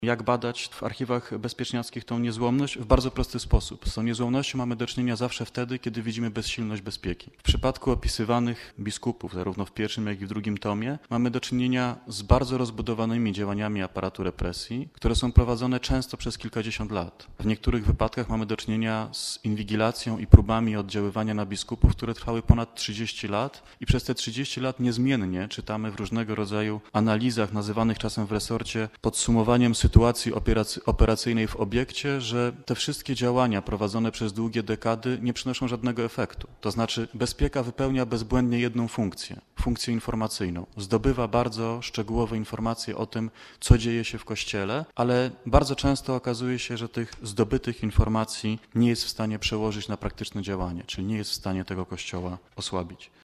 Jak badać w archiwach bezpieczniackich tą niezłomność? W bardzo prosty sposób. Z tą niezłomnością mamy do czynienia zawsze wtedy, kiedy widzimy bezsilność bezpieki. W przypadku opisywanych biskupów, zarówno w pierwszym, jak i w drugim tomie, mamy do czynienia z bardzo rozbudowanymi działaniami aparatu represji, które są prowadzone często przez kilkadziesiąt lat. W niektórych wypadkach mamy do czynienia z inwigilacją i próbami oddziaływania na biskupów, które trwały ponad 30 lat i przez te 30 lat niezmiennie czytamy w różnego rodzaju analizach, nazywanych czasem w resorcie podsumowaniem sytuacji operacyjnej w obiekcie, że te wszystkie działania prowadzone przez długie dekady nie przynoszą żadnego efektu. To znaczy bezpieka wypełnia bezbłędnie jedną funkcję informacyjną. Zdobywa bardzo szczegółowe informacje o tym, co dzieje się w Kościele, ale bardzo często okazuje się, że tych zdobytych informacji nie jest w stanie przełożyć na praktyczne działanie, czyli nie jest w stanie tego Kościoła osłabić.